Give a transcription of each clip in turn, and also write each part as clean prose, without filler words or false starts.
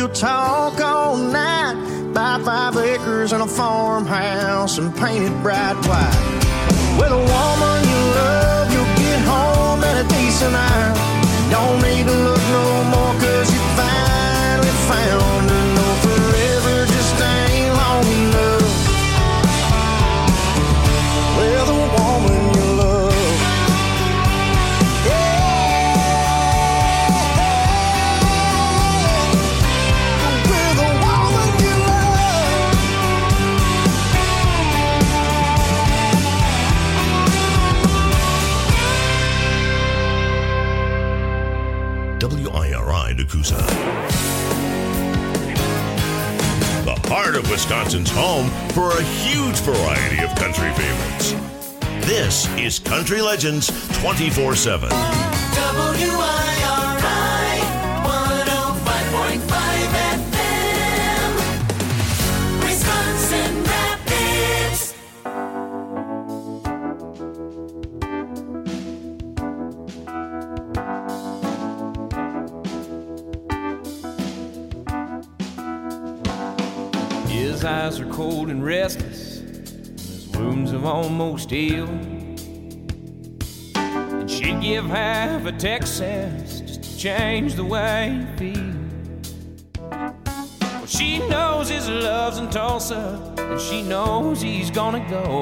we'll talk all night. Buy 5 acres and a farmhouse and paint it bright white. With a woman you love, you'll get home at a decent hour. Don't need to look no more, cause you finally found her. No, forever just ain't long enough. Well, the woman you love, yeah, with the woman you love. WIRI Nakusa. The heart of Wisconsin's home for a huge variety of country favorites. This is Country Legends 24/7. WIRI 105.5 FM, Wisconsin Rapids. His eyes are cold and restless, his wounds have almost healed. And she'd give half a Texas just to change the way he feels. Well, she knows his love's in Tulsa, and she knows he's gonna go.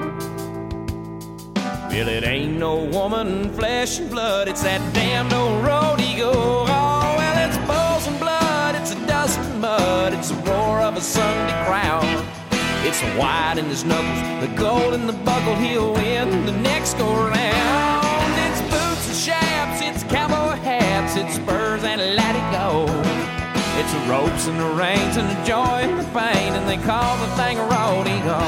Well, it ain't no woman, flesh and blood, it's that damned old road he go. Oh, well, it's bulls and blood, it's a dust and mud, it's the roar of a Sunday crowd. It's the white in his knuckles, the gold in the buckle, he'll win the next go round. It's boots and chaps, it's cowboy hats, it's spurs and let it go. It's the ropes and the reins and the joy and the pain, and they call the thing a rodeo.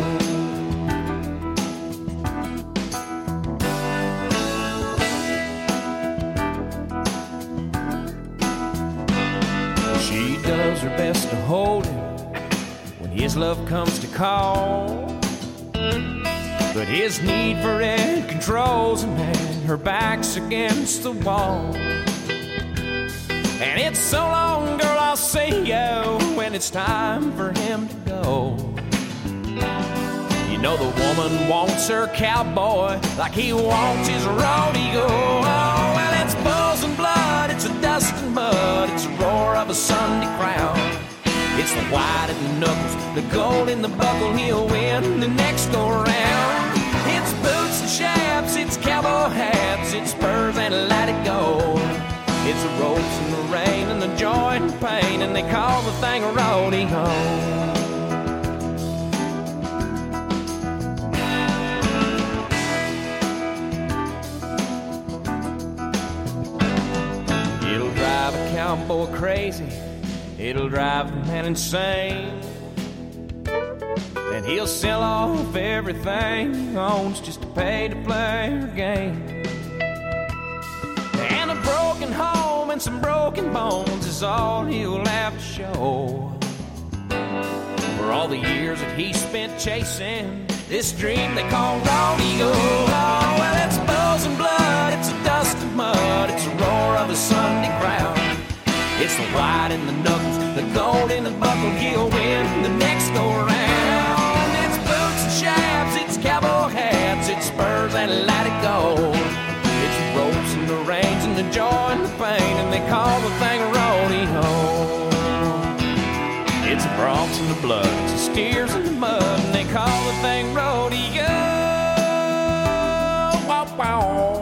She does her best to hold him when his love comes to call. But his need for it controls him, and her back's against the wall. And it's so long, girl, I'll see you when it's time for him to go. You know the woman wants her cowboy like he wants his rodeo. Oh, well, it's bulls and blood, it's a dust and mud, it's the roar of a Sunday crowd. It's the white in the knuckles, the gold in the buckle, he'll win the next go round. It's boots and chaps, it's cowboy hats, it's spurs and let it go. It's the ropes and the rain and the joy and the pain, and they call the thing a rodeo. It'll drive a cowboy crazy, it'll drive a man insane. Then he'll sell off everything he owns just to pay to play her game. And a broken home and some broken bones is all he'll have to show. For all the years that he spent chasing this dream they call rodeo. Oh, well, it's bulls and blood, it's a dust and mud, it's a roar of a Sunday crowd. It's the white in the knuckles, the gold in the buckle, he'll win the next go round. It's boots and chaps, it's cowboy hats, it's spurs and let it go. It's the ropes and the reins and the joy and the pain, and they call the thing a rodeo. It's the broncs and the blood, it's the steers and the mud, and they call the thing rodeo. Wow, wow.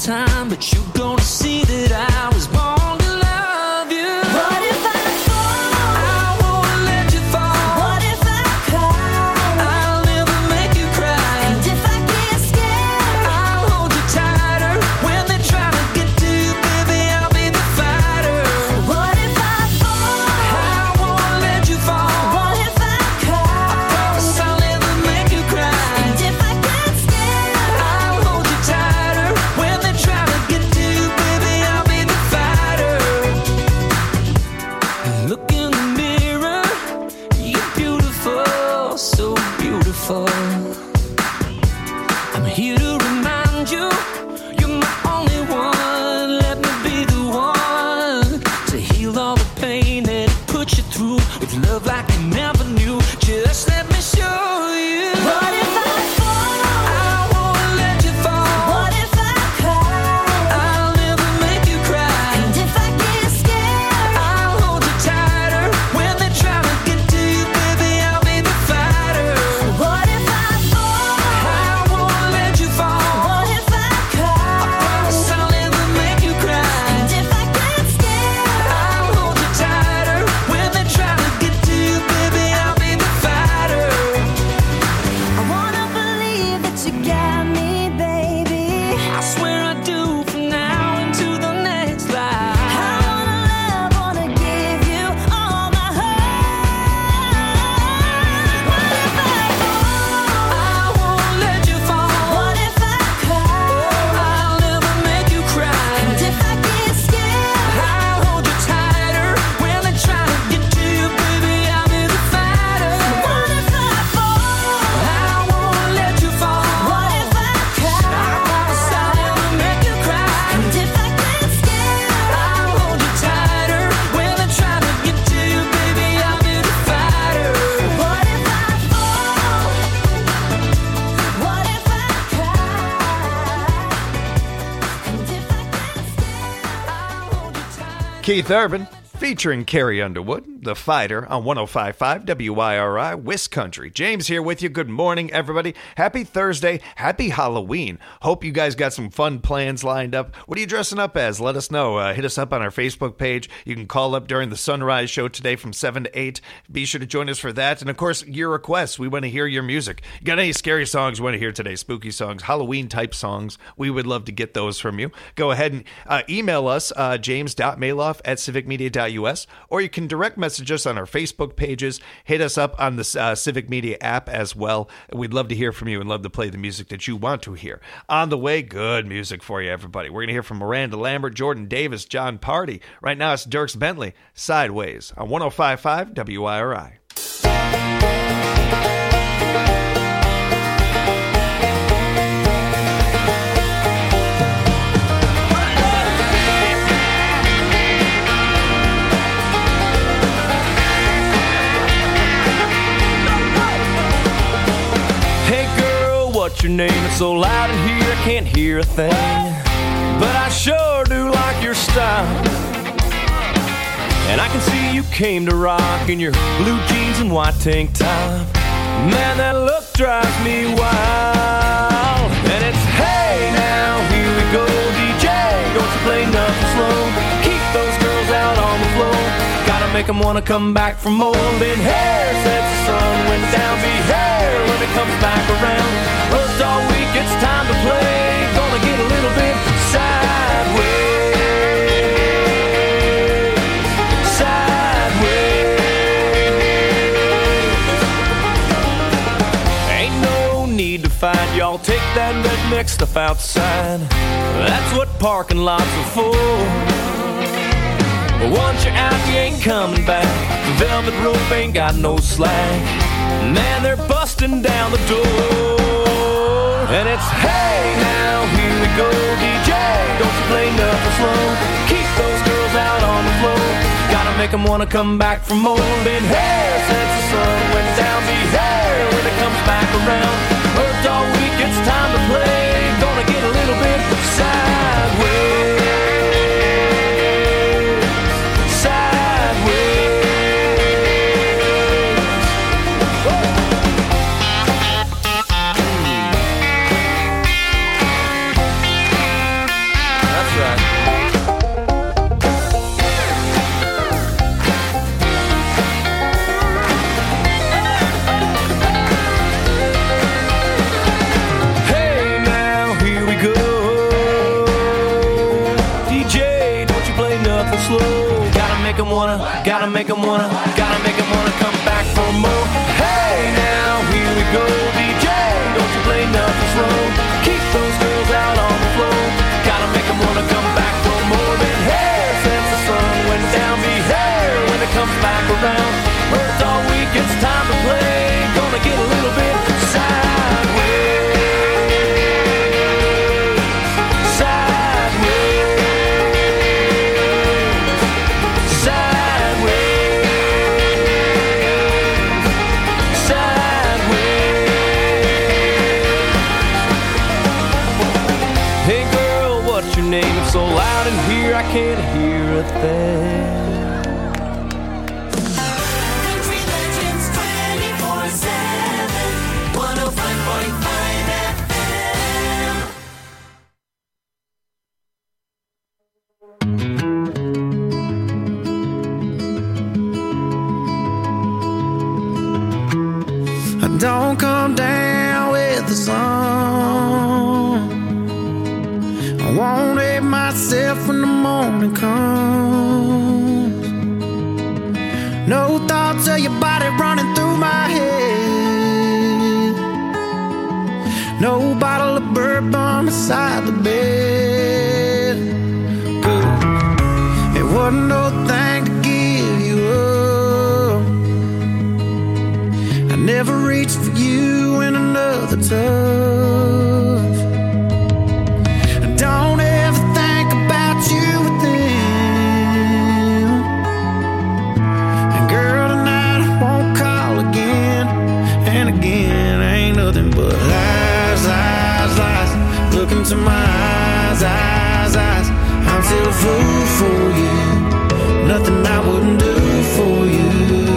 time, but you're gonna see that I was born to love you. What if I fall? I won't let you fall. What if I cry? I'll never make you cry. And if I get scared, I'll hold you tighter. When they try to get to you, baby, I'll be the fighter. what if I fall? I won't let you fall. What if I cry? Promise I'll never make you cry. And if I get scared, I'll hold you tighter. When they try to get to you, baby, I'll be the fighter. Look in the mirror, you're beautiful, so beautiful. I'm here to remind you, you're my only one. Let me be the one to heal all the pain that it put you through with love like you never knew. Just let me show you. what if I fall? I won't let you fall. What if I cry? I'll never make you cry. And if I get scared, I'll hold you tighter. When they try to get to you, baby, I'll be the fighter. what if I fall? I won't let you fall. What if I cry? Promise I'll never make you cry. And if I get scared, I'll hold you tighter. When they try to get to you, baby, I'll be the fighter. I wanna believe that you got me, baby. I swear I do from now into the next life. I wanna love, wanna give you all my heart. What if I fall? I won't let you fall. What if I cry? I'll never make you cry. And if I get scared, I'll hold you tighter. When they try to get to you, baby, I'll be the fighter. what if I fall? I won't let you fall. What if I I promise cry? I'll never make you cry. And if I get scared, I'll hold you tighter. When they try to get to you, baby, I'll be the fighter. what if I fall? What if I cry? And if I get scared, I'll hold you tight. Keith Urban featuring Carrie Underwood, The Fighter, on 105.5 WYRI, West Country. James here with you. Good morning, everybody. Happy Thursday. Happy Halloween. Hope you guys got some fun plans lined up. What are you dressing up as? Let us know. Hit us up on our Facebook page. You can call up during the Sunrise Show today from 7 to 8. Be sure to join us for that. And, of course, your requests. We want to hear your music. You got any scary songs you want to hear today? Spooky songs, Halloween-type songs. We would love to get those from you. Go ahead and email us, james.maloff@civicmedia.us, or you can direct message us on our Facebook pages. Hit us up on the Civic Media app as well. We'd love to hear from you and love to play the music that you want to hear. On the way, good music for you, everybody. We're going to hear from Miranda Lambert, Jordan Davis, John Party. Right now, it's Dierks Bentley, Sideways, on 105.5 WIRI. Hey girl, what's your name? It's so loud in here I can't hear a thing. But I sure do like your style. And I can see you came to rock in your blue jeans and white tank top. Man, that look drives me wild. And it's hey now, here we go, DJ. Don't you play nothing slow. Keep those girls out on the floor. Gotta make them wanna come back for more. Then hair since the sun went down. Be hair when it comes back around. Worked all week, it's time to play. Gonna get a little bit sideways. Sideways. Ain't no need to fight, y'all. Take that redneck stuff outside. That's what parking lots are for. But once you're out, you ain't coming back. The velvet rope ain't got no slack. Man, they're busting down the door. And it's hey now, here we go, DJ. Don't you play nothing slow. Keep those girls out on the floor. Gotta make them wanna come back for more. Been here since the sun went down. Be here when it comes back around. Worked all week, it's time to play. Gonna get a little bit sideways. wanna, gotta make 'em wanna, gotta make 'em wanna come back for more. Hey now, here we go, DJ, don't you play nothing slow. Keep those girls out on the floor. Gotta make 'em wanna come back for more than hair since the sun went down. Be hair when it comes back around. Worked all week, it's time to play. Gonna get a little bit sideways. So loud in here I can't hear a thing. Country Legends 24/7, 105.5 FM. Don't come down with the sun. I won't hate myself when the morning comes. No thoughts of your body running through my head. No bottle of bourbon beside the bed. Good. It wasn't no thing to give you up. I never reached for you in another tough. Don't ever think about you with them. And girl, tonight I won't call again. And again, ain't nothing but lies, lies, lies. Look into my eyes, eyes, eyes. I'm still a fool for you. Nothing I wouldn't do for you.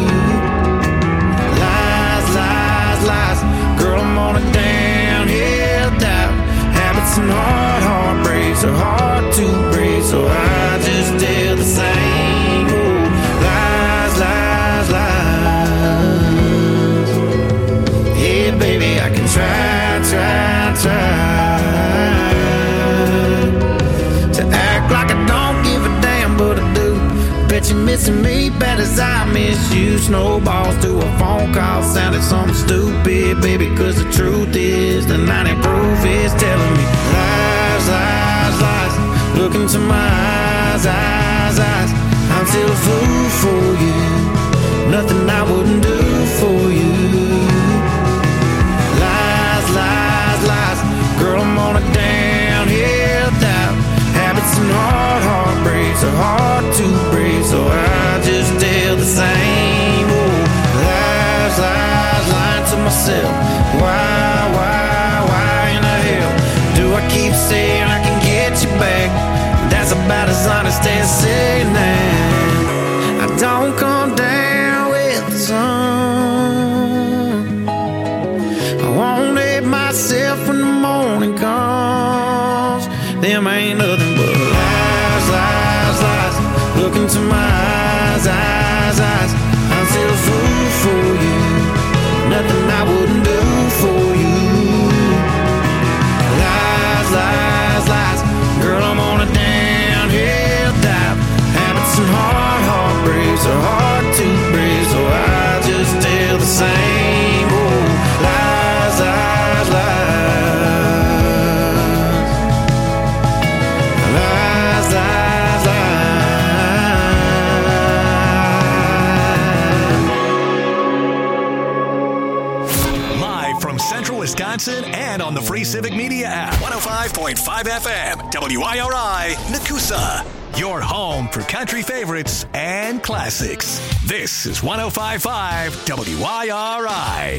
Lies, lies, lies. Girl, I'm on a downhill dive. Habits and heartbreaks are hard to break, so I just did the same. Oh, lies, lies, lies. Yeah, baby, I can try to act like I don't give a damn, but I do. Bet you're missing me bad as I miss you. Snowballs to a phone call sounded something stupid, baby, cause the truth is the 90 proof is telling me lies, lies, lies. Look into my eyes, eyes, eyes. I'm still a fool for you. Nothing I wouldn't do for you. Lies, lies, lies. Girl, I'm on a downhill dive. Habits and heartbreaks are hard to break, so I just tell the same. Oh, lies, lies, lying to myself. Why in the hell do I keep saying I can get you back? That's about as honest as saying that. I don't come down with the sun. I won't hate myself when the morning comes. Them ain't nothing but lies, lies, lies. Look into my eyes, eyes, eyes. I'm still a fool for you. Nothing I wouldn't do for you. Lies, lies, lies. Girl, I'm on a downhill dive. Habits and heartbreaks are hard to break, so I just tell the same. Oh, lies, lies, lies. Lies, lies, lies. Live from Central Wisconsin and on the free Civic Media app. 105.5 FM, WIRI, Nakusa. Your home for country favorites and classics. This is 105.5 WIRI.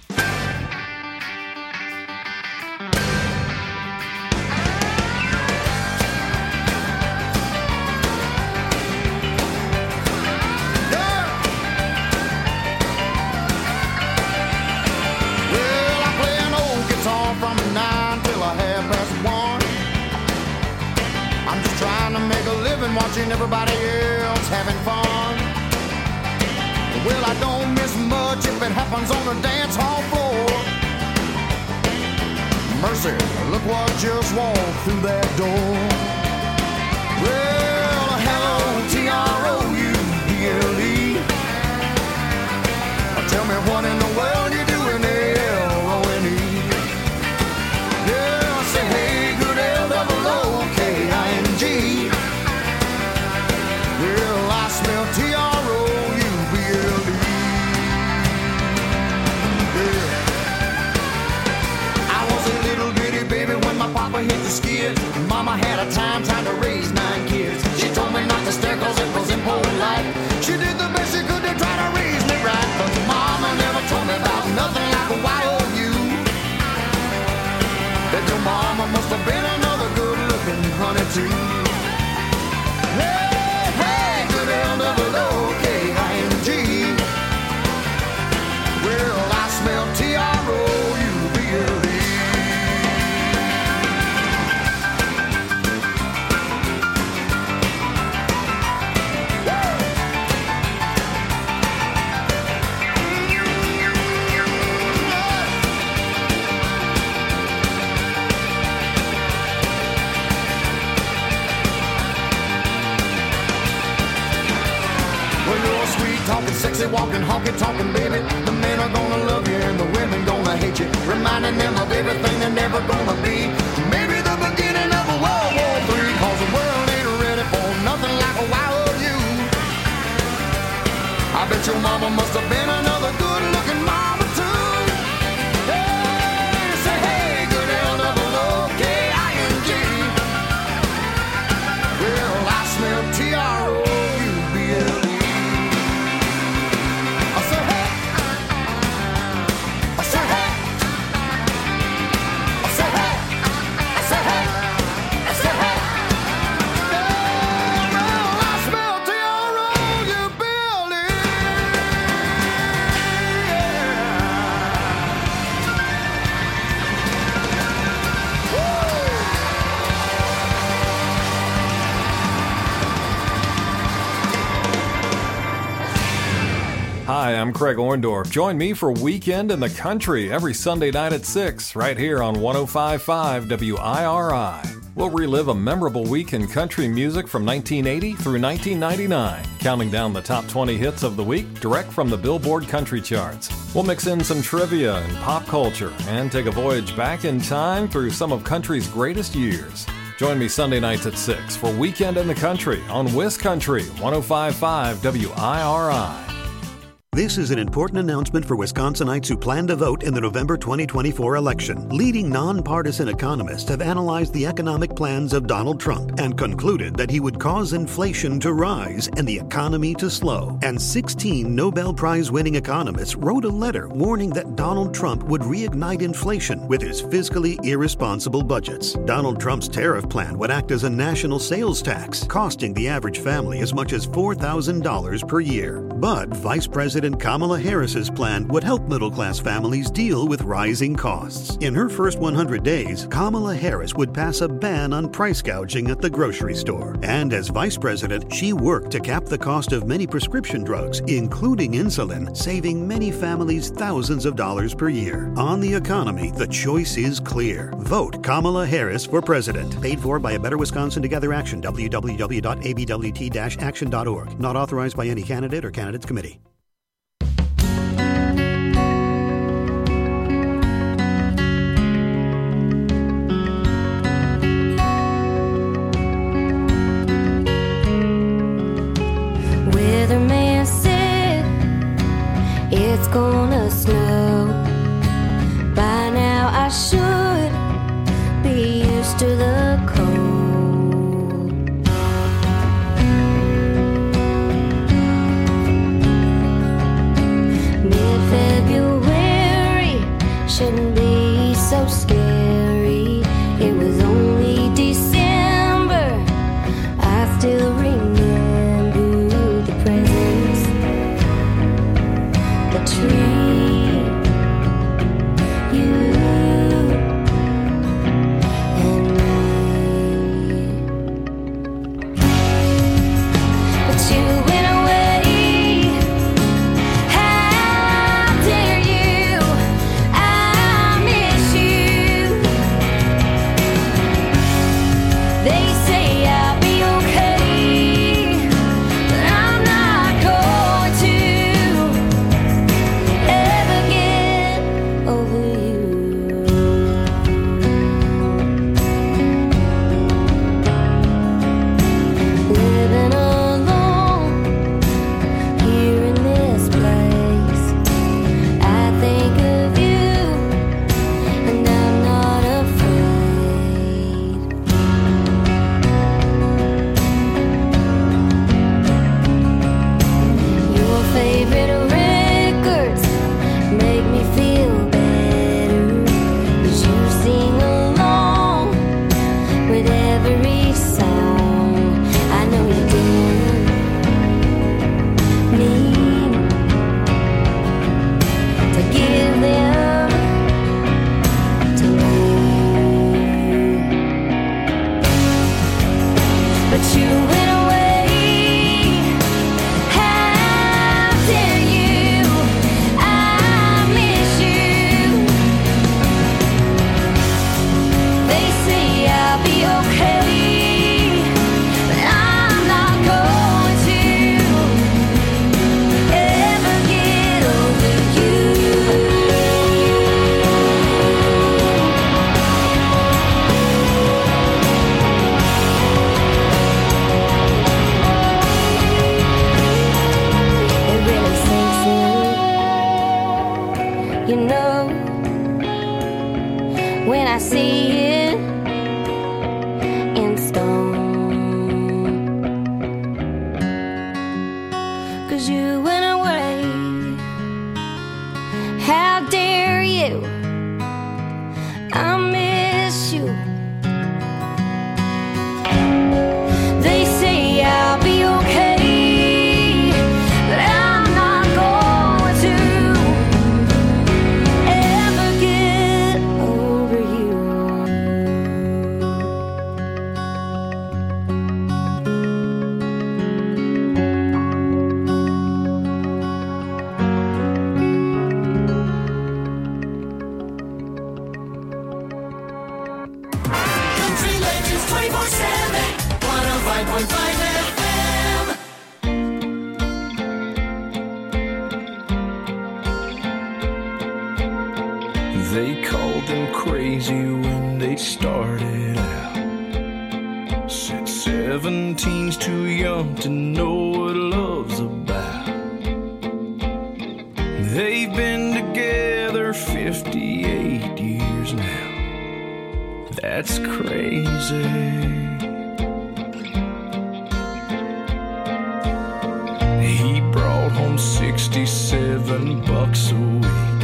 Well, I play an old guitar from 9 till 1:30. I'm just trying to make a living watching everybody else having fun. Well, I don't miss much if it happens on the dance hall floor. Mercy, look what just walked through that door. Well, hello, TROUBLE. Papa hit the skid. Mama had a time trying to raise 9 kids. She told me not to stare cause it was impolite. She did the best she could to try to raise me right. But Mama never told me about nothing like a YOU. That your mama must have been another good-looking honey too. Hey, hey, good L-double-O-K-I-N-G. Well, I smell T-R-O-U-B-L-E. Talking sexy, walking, honky, talking, baby. The men are gonna love you and the women gonna hate you. Reminding them of everything they're never gonna be. Maybe the beginning of a World War III. Cause the world ain't ready for nothing like a YOU. I bet your mama must have been another good-looking mama too. Hey, say hey, good L-double-O-K-I-N-G. Well, I smell T-R-O-U-B-L-E. Hi, I'm Craig Orndorff. Join me for Weekend in the Country every Sunday night at 6, right here on 105.5 WIRI. We'll relive a memorable week in country music from 1980 through 1999, counting down the top 20 hits of the week direct from the Billboard Country Charts. We'll mix in some trivia and pop culture and take a voyage back in time through some of country's greatest years. Join me Sunday nights at 6 for Weekend in the Country on WisCountry 105.5 WIRI. This is an important announcement for Wisconsinites who plan to vote in the November 2024 election. Leading nonpartisan economists have analyzed the economic plans of Donald Trump and concluded that he would cause inflation to rise and the economy to slow. And 16 Nobel Prize-winning economists wrote a letter warning that Donald Trump would reignite inflation with his fiscally irresponsible budgets. Donald Trump's tariff plan would act as a national sales tax, costing the average family as much as $4,000 per year. But Vice President Kamala Harris's plan would help middle-class families deal with rising costs. In her first 100 days, Kamala Harris would pass a ban on price gouging at the grocery store. And as vice president, she worked to cap the cost of many prescription drugs, including insulin, saving many families thousands of dollars per year. On the economy, the choice is clear. Vote Kamala Harris for president. Paid for by A Better Wisconsin Together Action, www.abwt-action.org. Not authorized by any candidate or candidates committee. Weatherman said it's gonna snow. By now I should be used to the cold. Mid-February shouldn't be so scary. It was only December. I still remember the tree, you and me. But you went away. How dare you? I miss you. when I see it in stone. 'Cause you went away, how dare you? I miss you. They say I'll be okay, but I'm not going to ever get over you. Country Legends 24/7, 105.5 FM. They called them crazy when they started out. Said 17's too young to know what love's about. They've been together 58 years now. That's crazy. He brought home $67 a week.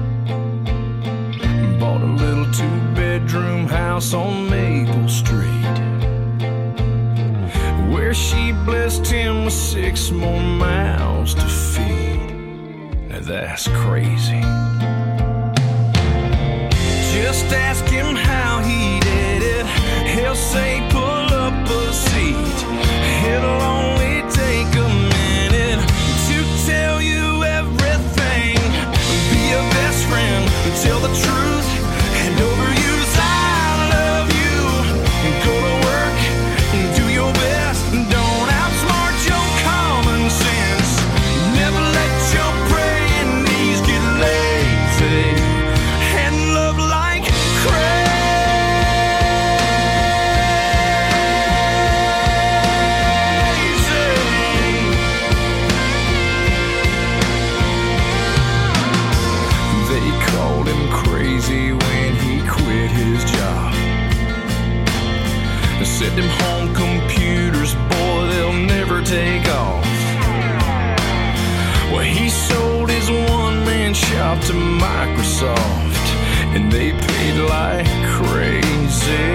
Bought a little 2-bedroom house on Maple Street, where she blessed him with 6 more mouths to feed. Now that's crazy. Just ask him how he did it. He'll say pull up a seat. It'll only take a minute to tell you everything. Be a best friend, tell the truth, and overuse I love you. Go to work and do your best. Don't outsmart your common sense. Never let your praying knees get lazy. And love like crazy when he quit his job. They said them home computers, boy, they'll never take off. Well, he sold his one-man shop to Microsoft, and they paid like crazy.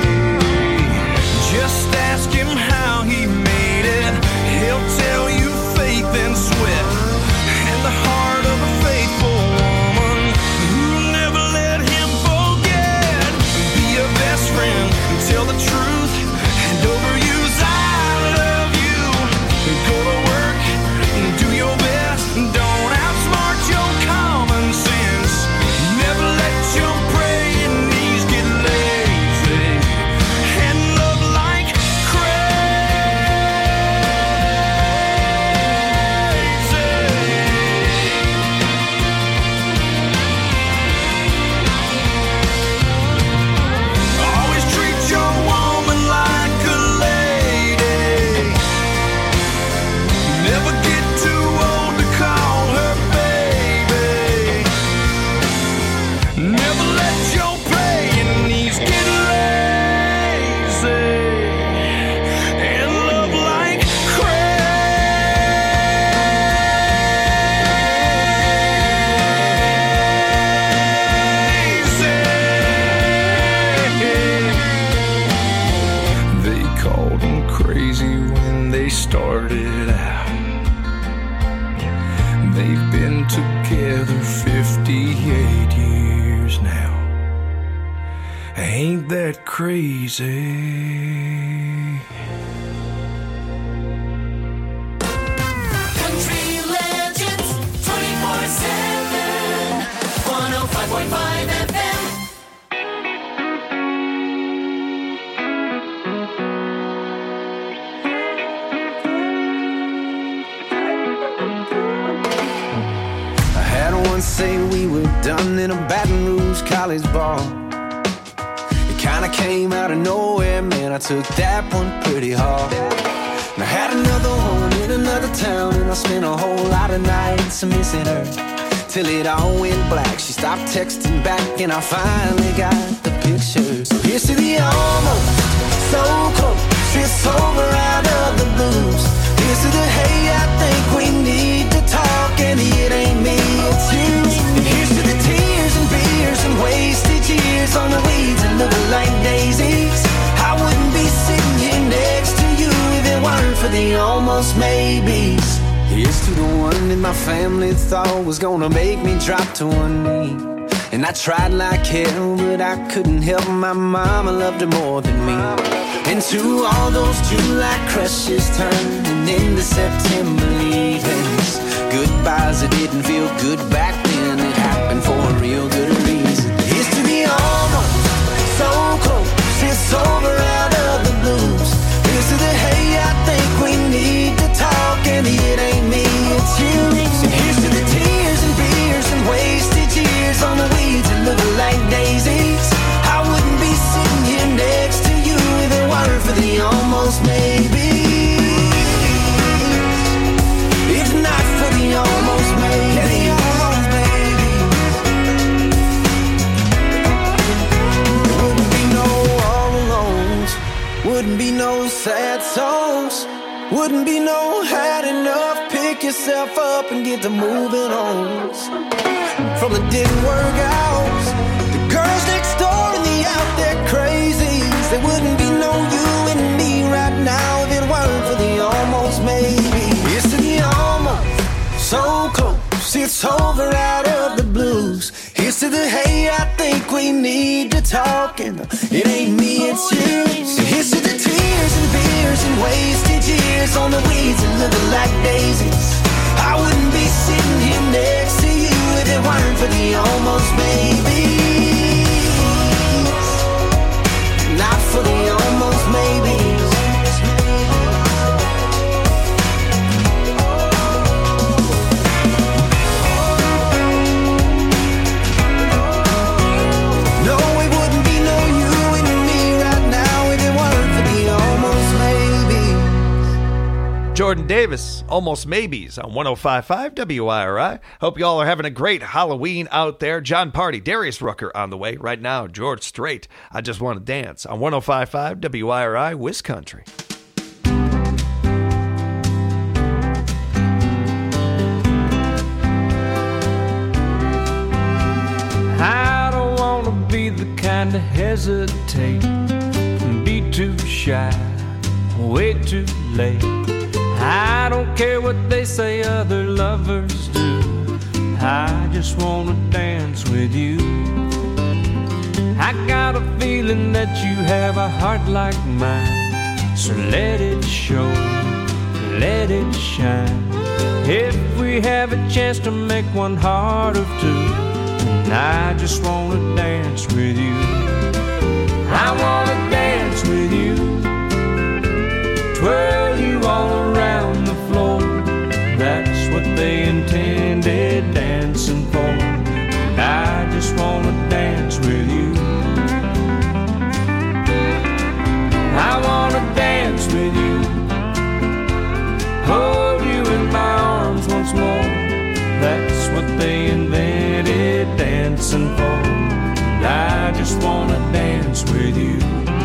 Just ask him how he made it. He'll tell you faith and sweat, and the heart of a faithful woman who never let him forget. Be a best friend, tell the truth, and overuse I love you. Go to work and do your best. Don't outsmart your common sense. Never let your praying knees get lazy. And love like always treat your woman like a lady. Never get too old to call her baby. Never let your praying knees get lazy. And love like crazy. They called him crazy when they started out. They've been together 58 years now. Ain't that crazy? Country Legends 24/7, 105.5 FM. I had one say we were done in a Baton Rouge college bar. It kinda came out of nowhere, man, I took that one pretty hard. And I had another one in another town, and I spent a whole lot of nights missing her. till it all went black. She stopped texting back and I finally got the picture. So here's to the almost, so close, it's over out of the blues. Here's to the hey, I think we need to talk, and it ain't me, it's you. And here's to the tears and beers and wasted years on the weeds that look like daisies. I wouldn't be sitting here next to you if it weren't for the almost maybes. Here's to the one that my family thought was gonna make me drop to one knee. And I tried like hell, but I couldn't help my mama loved her more than me. And to all those July crushes turning into September leavings, goodbyes that didn't feel good back then, it happened for a real good reason. Here's to the almost, so close, it's over out of the blues. Here's to the hey, I think we need to talk, and it ain't me, it's you. So here's to the tears and beers and wasted years on the weeds that look like daisies. I wouldn't be sitting here next to you if it weren't for the almost maybes. If not for the almost maybes. There wouldn't be no all alones, wouldn't be no sad songs, wouldn't be no had enough, pick yourself up and get to moving on. From the didn't work out, the girls next door and the out there crazies. There wouldn't be no you and me right now if it weren't for the almost maybe. It's to the almost, so close, it's over out of the blues. Here's to the hey, I think we need to talk, and it ain't me, it's you. So here's to the tears and beers and wasted years on the weeds that look like daisies. I wouldn't be sitting here next to you if it weren't for the almost maybes. Not for the almost maybes. No, it wouldn't be no you and me right now if it weren't for the almost maybes. Jordan Davis, Almost Maybes on 105.5 WIRI. Hope you all are having a great Halloween out there. John Party, Darius Rucker on the way. Right now, George Strait, I Just Want to Dance on 105.5 WIRI, Wiscountry. I don't want to be the kind to hesitate, be too shy, wait too late. I don't care what they say other lovers do, I just want to dance with you. I got a feeling that you have a heart like mine, so let it show, let it shine. If we have a chance to make one heart of two, I just want to dance with you. I want to dance with you, twirl you all around the floor. That's what they intended dancing for. And I just want to dance with you. I want to dance with you, hold you in my arms once more. That's what they invented dancing for. And I just want to dance with you.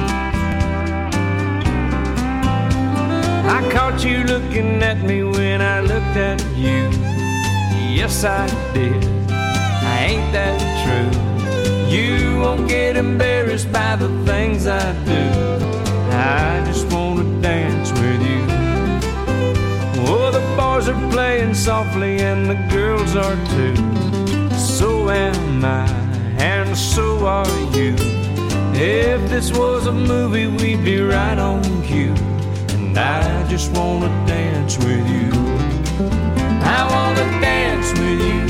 I caught you looking at me when I looked at you. Yes, I did. Ain't that true? You won't get embarrassed by the things I do. I just want to dance with you. Oh, the boys are playing softly and the girls are too. So am I, and so are you. If this was a movie, we'd be right on cue. And I just want to dance with you. I want to dance with you,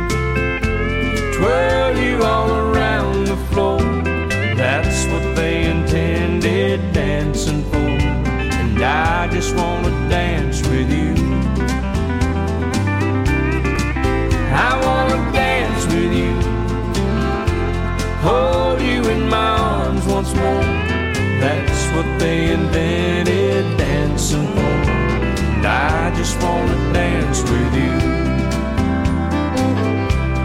twirl you all around the floor. That's what they intended dancing for. And I just want to dance with you. I want to dance with you, hold you in my arms once more. That's what they invented dancing for. And I just want to dance with you.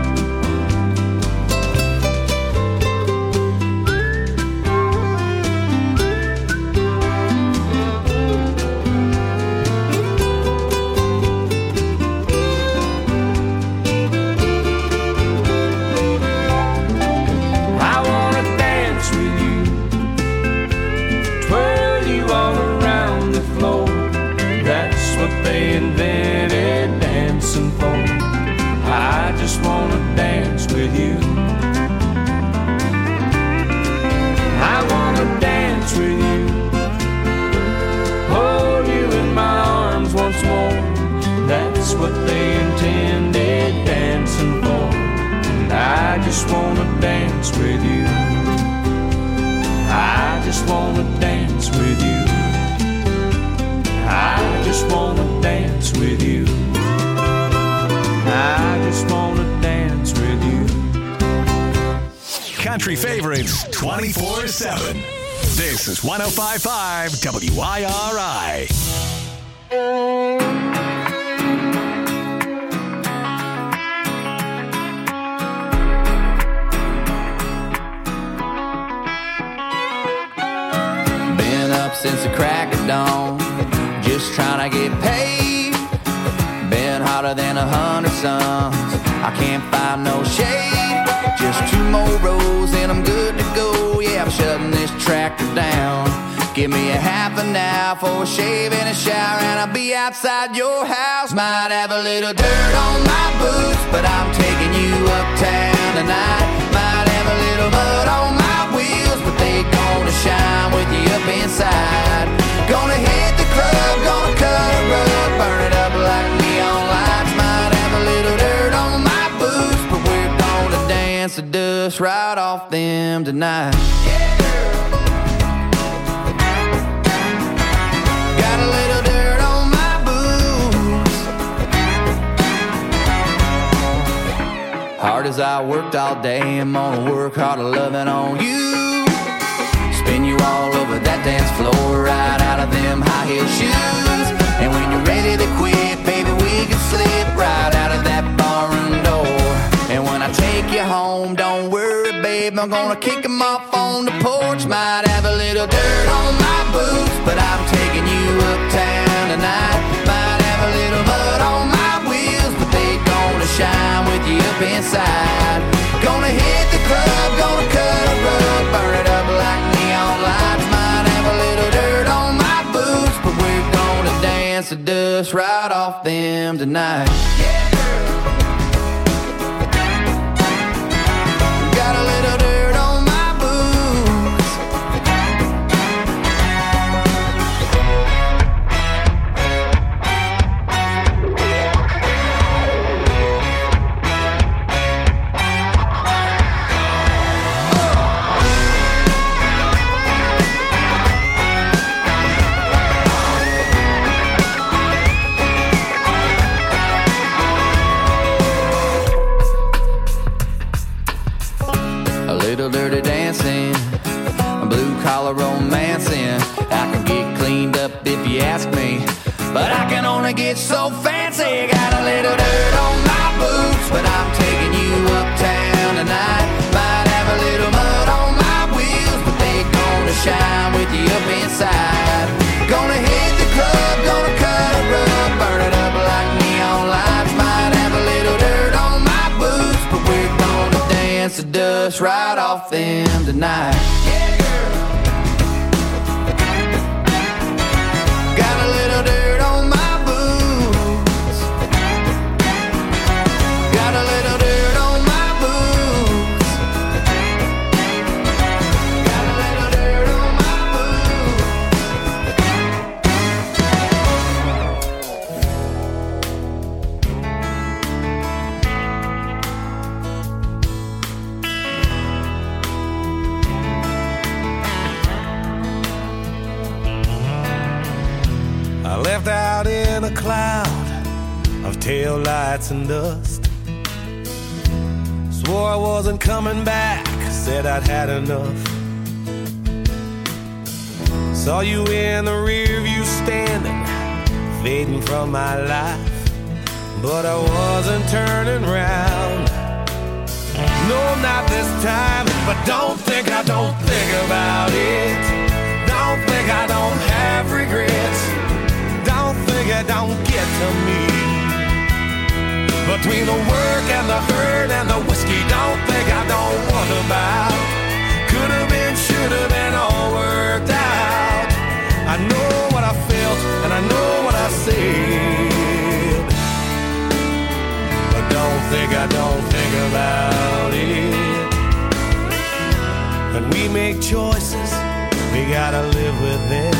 with you. I just wanna dance with you. I just wanna dance with you. I just wanna dance with you. Country favorites 24/7. This is 105.5 WIRI. Been up since the crack of dawn, just trying to get paid. Been hotter than 100 suns, I can't find no shade. Just 2 more rows and I'm good to go. Yeah, I'm shutting this tractor down. Give me a half an hour for a shave and a shower, and I'll be outside your house. Might have a little dirt on my boots, but I'm taking you uptown tonight. Might have a little mud on my wheels, but they gonna shine with you up inside. Gonna hit the club, gonna cut a rug, burn it up like neon lights. Might have a little dirt on my boots, but we're gonna dance the dust right off them tonight. Yeah, girl. Got a little dirt on my boots. Hard as I worked all day, I'm gonna work harder loving on you. Spin you all over that dance floor, right out of them high heel shoes. And when you're ready to quit, baby, we can slip right out of that barroom door. And when I take you home, don't worry, babe, I'm gonna kick them off on the porch. Might have a little dirt on my boots, but I'm taking you uptown tonight. Might have a little mud on my wheels, but they gonna shine with you up inside. Gonna hit the club, gonna cut a rug, burn it up like neon lights. Might have a little dirt on my boots, but we're gonna dance the dust right off them tonight. Yeah, girl. Got a little dirt on my boots. Little dirty dancing, blue collar romancing. I can get cleaned up if you ask me, but I can only get so fancy. Got a little dirt on my boots, but I'm taking you uptown tonight. Might have a little mud on my wheels, but they gonna shine with you up inside. Gonna hit the club, gonna cut a rug, burn it up like neon lights. Might have a little dirt on my boots, but we're gonna dance the dust right off them tonight. Yeah, girl. Got a little dirt on my boots. Got a little dirt on my boots. Got a little dirt on my boots. I left out in a cloud of tail lights and dust. Swore I wasn't coming back, said I'd had enough. Saw you in the rear view standing, fading from my life, but I wasn't turning round. No, not this time, but don't think I don't think about it. Don't think I don't have regrets. Don't think it don't get to me. Between the work and the hurt and the whiskey, don't think I don't wonder about. Could have been, should have been, all worked out. I know what I felt and I know what I said, but don't think I don't think about it. When we make choices, we gotta live with them.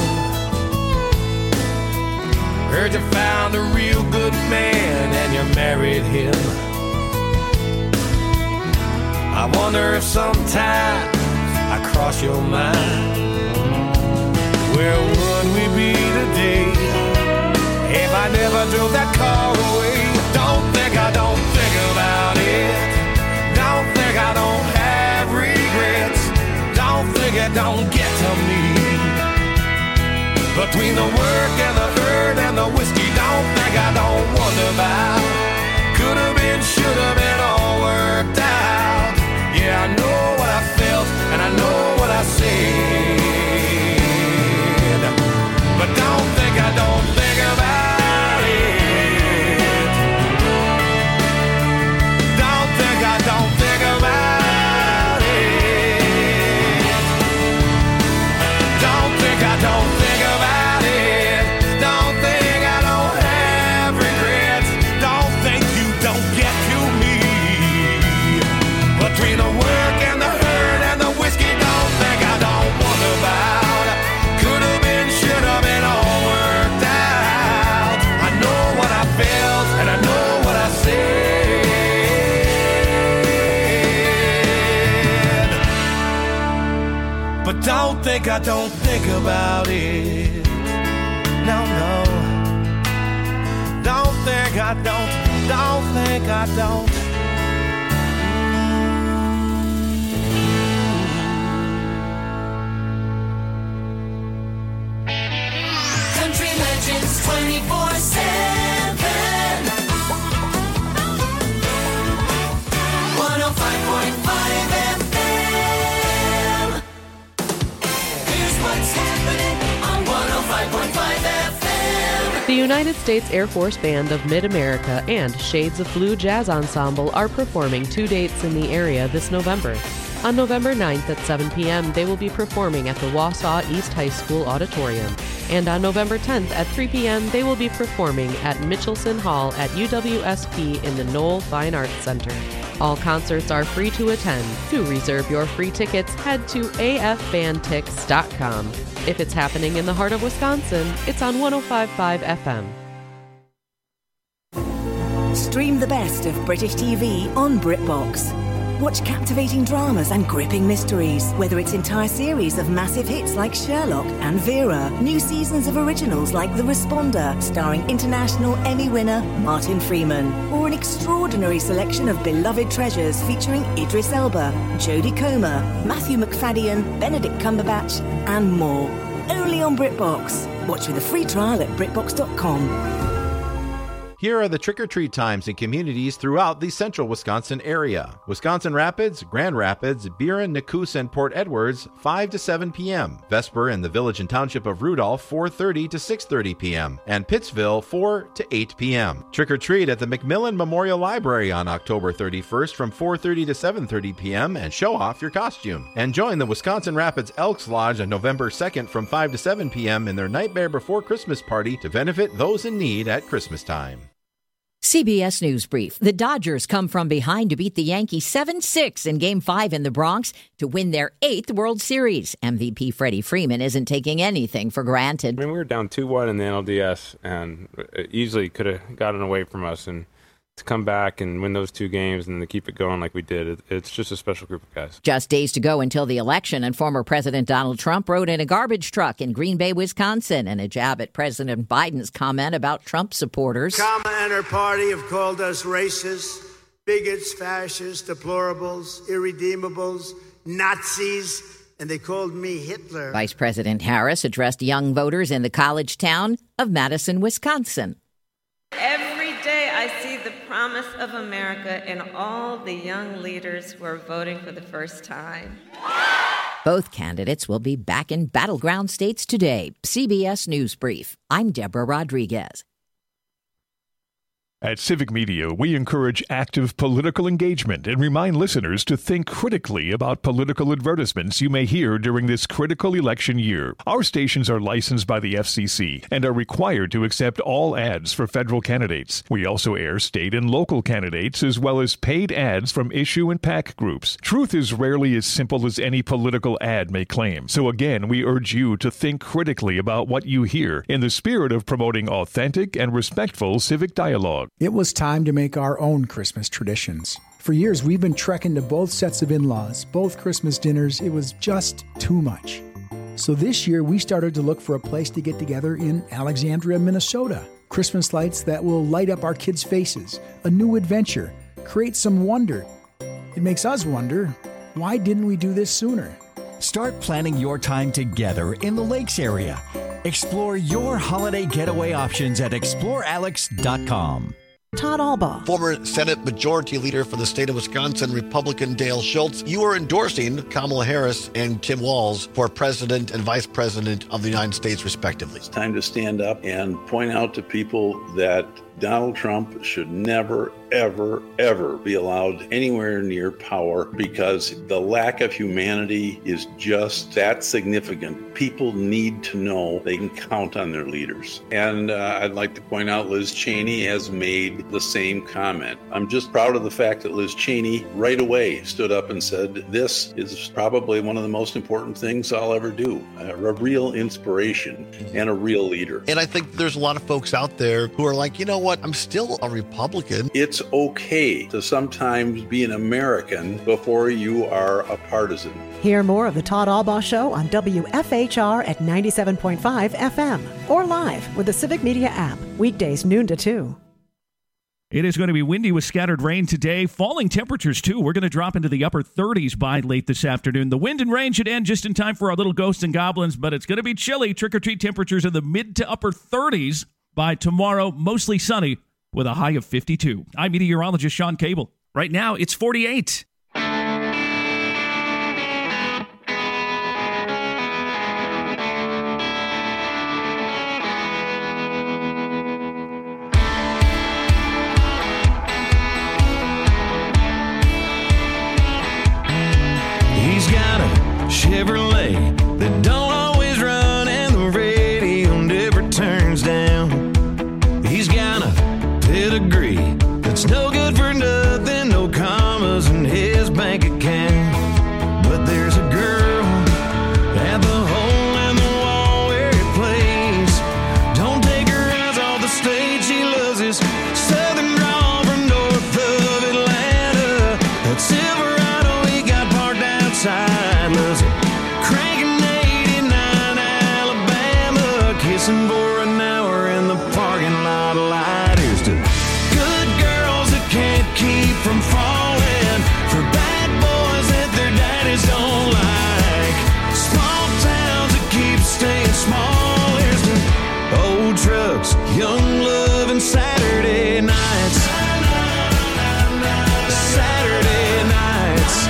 Heard you found a real good man and you married him. I wonder if sometimes I cross your mind. Where would we be today if I never drove that car away? Don't think I don't think about it. Don't think I don't have regrets. Don't think it don't get to me. Between the work and the hurt and the whiskey, don't think I don't wonder about. Could have been, should have been, all worked out. Yeah, I know what I felt and I know what I said. But don't think I don't think about it. Don't think I don't think about it. Don't think I don't think about it. Don't think I don't have regrets. Don't think you don't get to me. Between the work and the hurt and the whiskey, don't think I don't wonder about. Could have been, should have been, all worked out. I know what I felt and I know what I said. But don't think I don't think about it. No, no. Don't think I don't think I don't. Country Legends 24/7. 105.5 FM. Here's what's happening on 105.5 FM. The United States Air Force Band of Mid-America and Shades of Blue Jazz Ensemble are performing 2 dates in the area this November. On November 9th at 7 p.m., they will be performing at the Wausau East High School Auditorium. And on November 10th at 3 p.m., they will be performing at Mitchelson Hall at UWSP in the Knoll Fine Arts Center. All concerts are free to attend. To reserve your free tickets, head to afbandtix.com. If it's happening in the heart of Wisconsin, it's on 105.5 FM. Stream the best of British TV on BritBox. Watch captivating dramas and gripping mysteries, whether it's entire series of massive hits like Sherlock and Vera, new seasons of originals like The Responder, starring international Emmy winner Martin Freeman, or an extraordinary selection of beloved treasures featuring Idris Elba, Jodie Comer, Matthew McFadden, Benedict Cumberbatch, and more. Only on BritBox. Watch with a free trial at BritBox.com. Here are the trick-or-treat times in communities throughout the central Wisconsin area. Wisconsin Rapids, Grand Rapids, Buren, Nakusa, and Port Edwards, 5 to 7 p.m. Vesper in the village and township of Rudolph, 4:30 to 6:30 p.m. And Pittsville, 4 to 8 p.m. Trick-or-treat at the McMillan Memorial Library on October 31st from 4:30 to 7:30 p.m. and show off your costume. And join the Wisconsin Rapids Elks Lodge on November 2nd from 5 to 7 p.m. in their Nightmare Before Christmas party to benefit those in need at Christmas time. CBS News Brief. The Dodgers come from behind to beat the Yankees 7-6 in Game 5 in the Bronx to win their 8th World Series. MVP Freddie Freeman isn't taking anything for granted. I mean, we were down 2-1 in the NLDS and easily could have gotten away from us. And to come back and win those 2 games and to keep it going like we did, it's just a special group of guys. Just days to go until the election, and former President Donald Trump rode in a garbage truck in Green Bay, Wisconsin, and a jab at President Biden's comment about Trump supporters. Kama and her party have called us racists, bigots, fascists, deplorables, irredeemables, Nazis, and they called me Hitler. Vice President Harris addressed young voters in the college town of Madison, Wisconsin. Every day I see the promise of America in all the young leaders who are voting for the first time. Both candidates will be back in battleground states today. CBS News Brief. I'm Deborah Rodriguez. At Civic Media, we encourage active political engagement and remind listeners to think critically about political advertisements you may hear during this critical election year. Our stations are licensed by the FCC and are required to accept all ads for federal candidates. We also air state and local candidates as well as paid ads from issue and PAC groups. Truth is rarely as simple as any political ad may claim. So again, we urge you to think critically about what you hear in the spirit of promoting authentic and respectful civic dialogue. It was time to make our own Christmas traditions. For years, we've been trekking to both sets of in-laws, both Christmas dinners. It was just too much. So this year, we started to look for a place to get together in Alexandria, Minnesota. Christmas lights that will light up our kids' faces, a new adventure, create some wonder. It makes us wonder, why didn't we do this sooner? Start planning your time together in the Lakes area. Explore your holiday getaway options at explorealex.com. Todd Albaugh. Former Senate Majority Leader for the state of Wisconsin, Republican Dale Schultz, you are endorsing Kamala Harris and Tim Walz for President and Vice President of the United States, respectively. It's time to stand up and point out to people that Donald Trump should never, ever, ever be allowed anywhere near power because the lack of humanity is just that significant. People need to know they can count on their leaders. And I'd like to point out Liz Cheney has made the same comment. I'm just proud of the fact that Liz Cheney right away stood up and said, this is probably one of the most important things I'll ever do. A real inspiration and a real leader. And I think there's a lot of folks out there who are like, you know what? I'm still a Republican. It's okay to sometimes be an American before you are a partisan. Hear more of the Todd Albaugh Show on WFHR at 97.5 FM or live with the Civic Media app, weekdays noon to 2. It is going to be windy with scattered rain today. Falling temperatures, too. We're going to drop into the upper 30s by late this afternoon. The wind and rain should end just in time for our little ghosts and goblins, but it's going to be chilly. Trick-or-treat temperatures in the mid to upper 30s by tomorrow. Mostly sunny with a high of 52. I'm meteorologist Sean Cable. Right now, it's 48. He's got a Chevrolet that don't always run and the radio never turns down. He's got a pedigree that's no good for nothing, no commas in his bank account. But there's a girl at the hole in the wall where he plays. Don't take her eyes off the stage, she loves his southern drawl from north of Atlanta. That Silverado he got parked outside, loves it. Cranking 89 Alabama, kissing for an hour in the parking lot light. Here's to good girls that can't keep from falling, for bad boys that their daddies don't like, small towns that keep staying small. Here's to old trucks, young love, and Saturday nights. Saturday nights.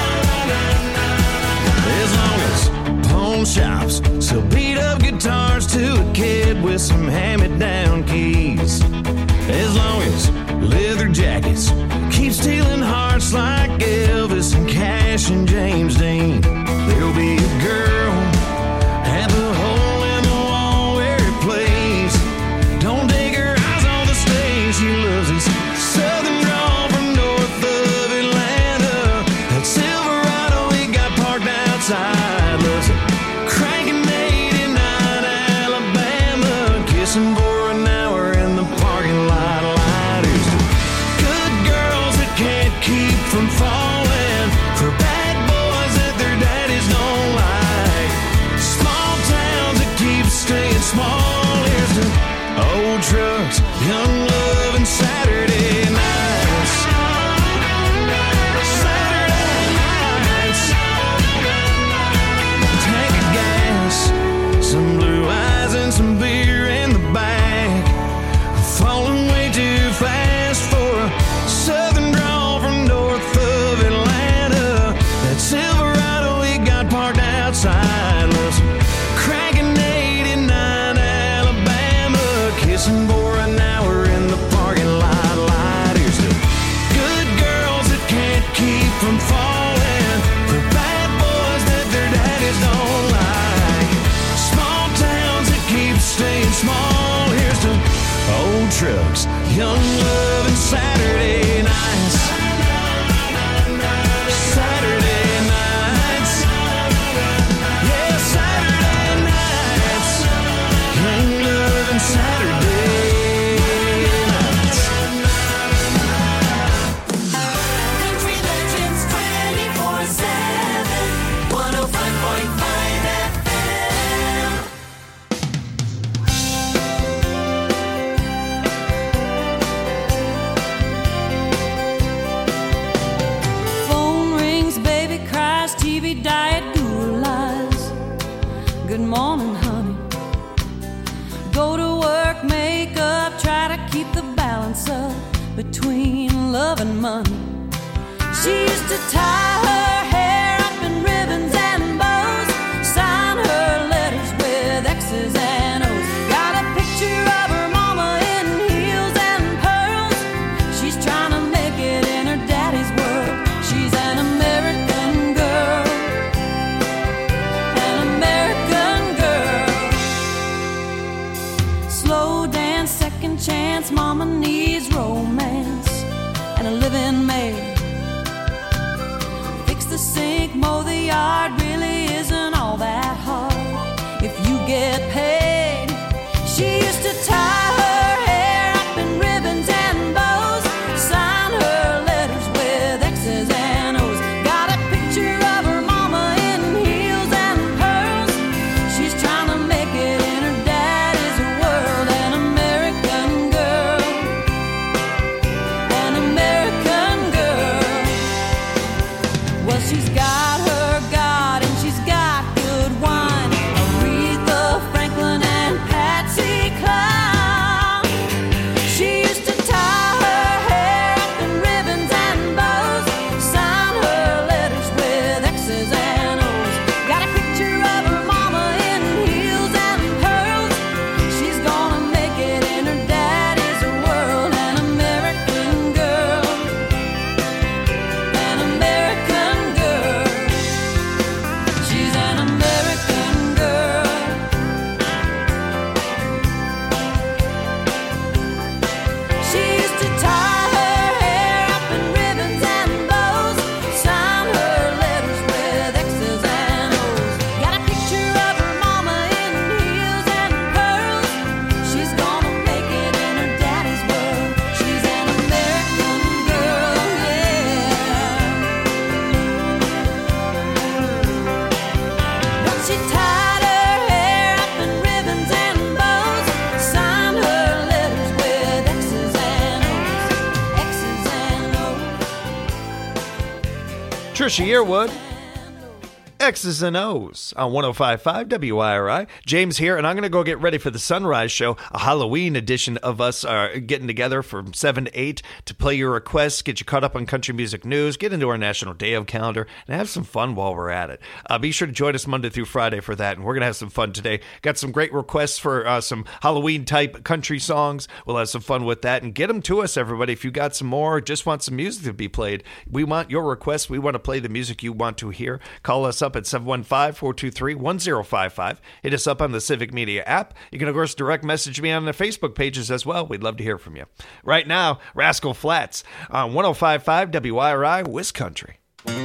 As long as pawn shops sell beat up guitars to a kid with some hand-me-down keys. As long as leather jackets keep stealing hearts like Elvis and Cash and James Dean. There'll be a girl at the hole in the wall where he plays. Don't take her eyes on the stage, she loves his southern drawl from north of Atlanta. That Silverado he got parked outside, loves it. Cranking 89 Alabama, kissing for an hour in the parking lot lighters. Good girls that can't keep from falling, for bad boys that their daddies don't like, small towns that keep staying small. Here's to old trucks, young love, and Saturday nights. Saturday nights. Tank of gas, some blue eyes and some beer in the back. Falling way too fast for a southern drawl from north of Atlanta. That Silverado he got parked outside, loves cranking 89 Alabama, kissing for an hour in the parking lot light. Here's to good girls that can't keep from falling, for bad boys that their daddies don't like, small towns that keep staying small. Here's to old trucks, young love, and Saturday nights. Saturday nights. Yeah, Saturday nights. Young love and Saturday nights. good morning, honey. Go to work, make up, try to keep the balance up between love and money. She used to tie her hair up in ribbons and bows, sign her letters with X's and O's. Got a picture of her mama in heels and pearls. She's trying to make it in her daddy's world. She's an American girl, an American girl. Slow dance, second chance, mama needs romance and a living maid. Fix the sink, mow the yard, really isn't all that hard if you get paid. She used to tie her hair up in ribbons and bows, sign her letters with X's and O's. Got a picture of her mama in heels and pearls. She's trying to make it in her daddy's world. An American girl, an American girl. Well, she's got her God and she's got good wine. Aretha Franklin and Patsy Cline. She used to tie her hair up in ribbons and bows, sign her letters with X's and O's. Got a picture of her mama in heels and pearls. She's gonna make it in her daddy's world. An American girl, an American girl. She's an American girl. She used to tie her hair up in ribbons and bows, sign her letters with X's and O's. Got a picture of her mama in heels and pearls. She's gonna make it in her daddy's world. She's an American girl, yeah. But she tied her hair up in ribbons and bows, signed her letters with X's and O's, X's and O's. Trisha Yearwood, X's and O's on 105.5 WIRI. James here, and I'm going to go get ready for the Sunrise Show, a Halloween edition of us getting together from 7 to 8 to play your requests, get you caught up on country music news, get into our National Day of calendar, and have some fun while we're at it. Be sure to join us Monday through Friday for that, and we're going to have some fun today. Got some great requests for some Halloween-type country songs. We'll have some fun with that, and get them to us, everybody. If you got some more or just want some music to be played, we want your requests. We want to play the music you want to hear. Call us up at 715-423-1055. Hit us up on the Civic Media app. You can, of course, direct message me on the Facebook pages as well. We'd love to hear from you. Right now, Rascal Flatts on 105.5 WIRI, Wiscountry.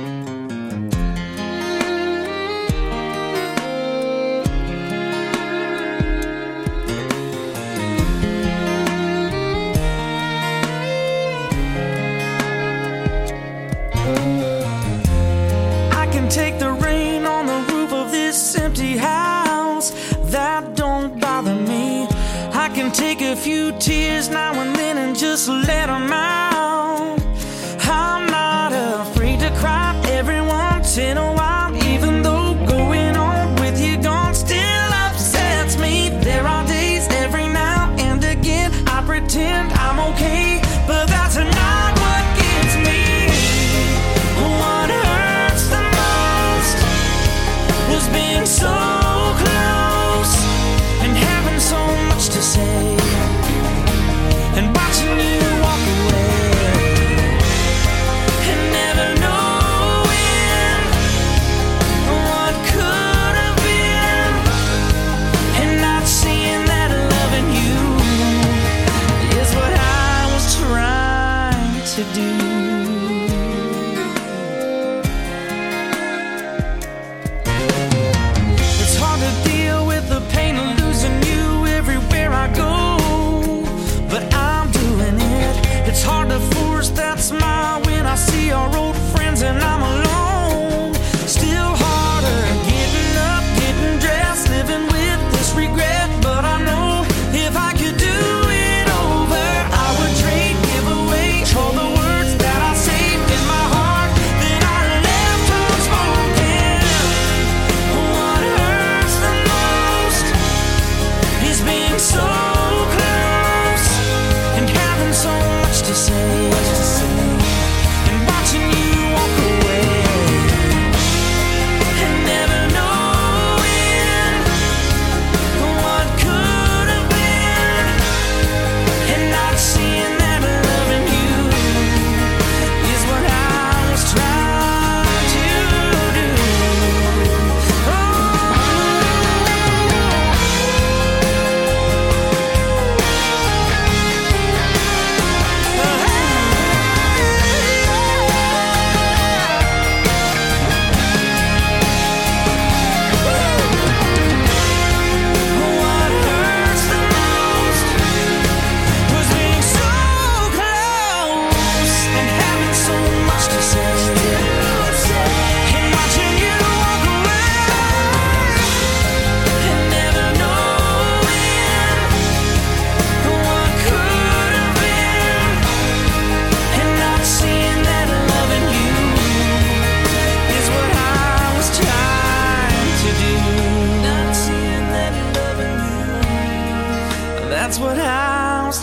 I can take the rain on the roof of this empty house. That don't bother me. I can take a few tears now and then and just let them out. I'm not afraid to cry every once in a while, even though going on with you gone still upsets me. There are days every now and again I pretend I'm okay, but that's not what gets me. What hurts the most was being so close and having so much to say, and watching you walk away.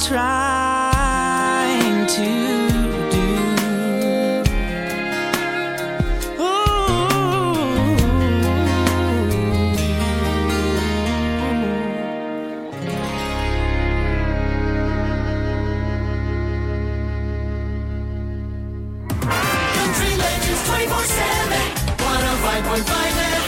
trying to do. Country Legends 24/7, 105.5 FM.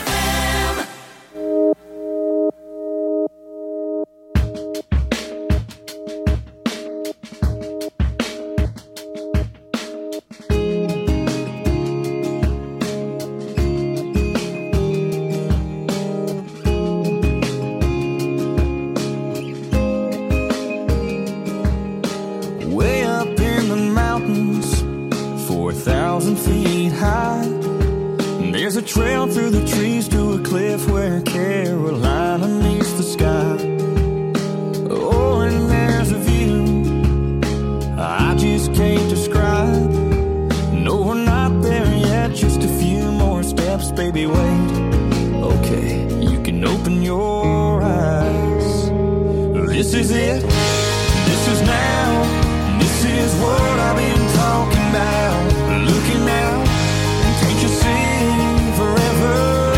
Way up in the mountains, 4,000 feet high. There's a trail through the trees to a cliff where Carolina meets the sky. Oh, and there's a view I just can't describe. No, we're not there yet, just a few more steps, baby, wait. Okay, you can open your eyes. This is it, this is now. This is what I've been talking about. Looking out, and can't you see forever?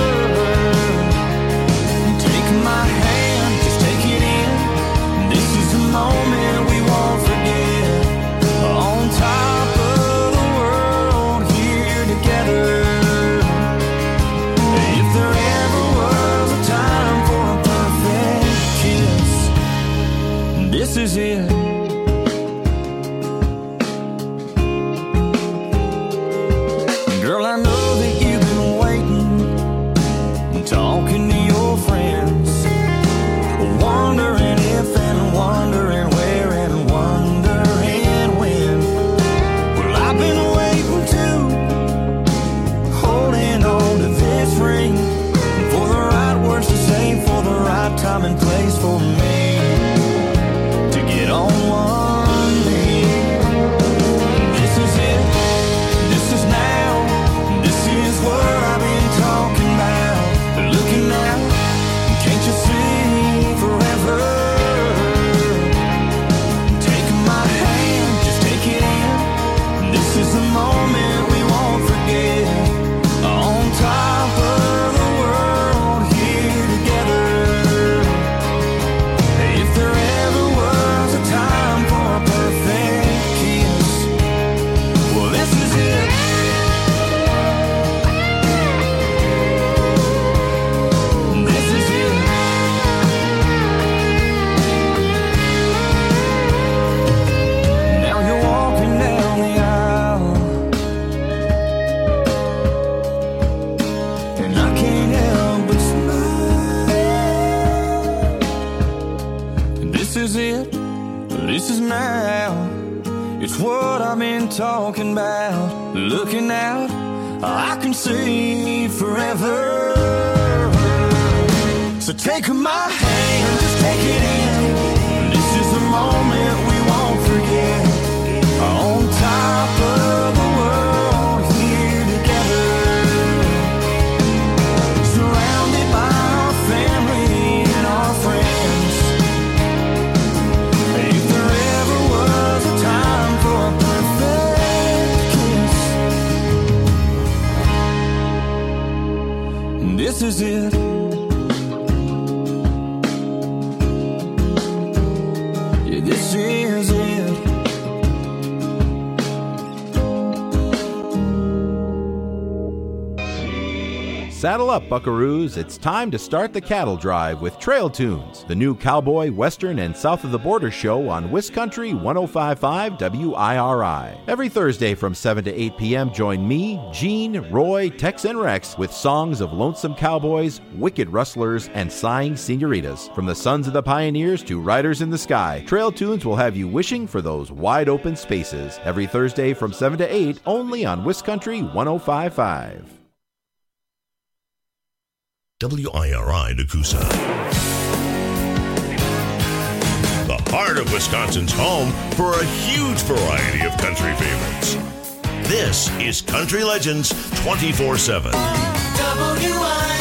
Take my hand, just take it in. This is a moment we won't forget. On top of the world, here together. If there ever was a time for a perfect kiss, this is it. Girl, I know that you've been waiting, talking to your friends, wondering if and wondering where and wondering when. Well, I've been waiting too, holding on to this ring, for the right words to say, for the right time and place for me to get on one knee. This is it, this is now. This is what I've been talking about. Looking out, can't you see forever? Take my hand, just take it in. This is the moment we won't forget. On top of the world, here together. If there ever was a time for a perfect kiss, well, this is it. This is it. Now you're walking down the aisle, and I can't help but smile. This is it. This is now. It's what I've been talking about. Looking out, I can see forever. So take my hand, just take it in. This is the moment we won't forget. On top of the world, here together. Surrounded by our family and our friends. If there ever was a time for a perfect kiss, this is it. Yeah, this is it. Saddle up, buckaroos. It's time to start the cattle drive with Trail Tunes, the new cowboy, western, and south of the border show on Wiscountry 105.5 WIRI. Every Thursday from 7 to 8 p.m., join me, Gene, Roy, Tex, and Rex with songs of lonesome cowboys, wicked rustlers, and sighing senoritas. From the sons of the pioneers to riders in the sky, Trail Tunes will have you wishing for those wide open spaces. Every Thursday from 7 to 8, only on Wiscountry 105.5. WIRI Nakusa. The heart of Wisconsin's home for a huge variety of country favorites. This is Country Legends 24/7. WIRI.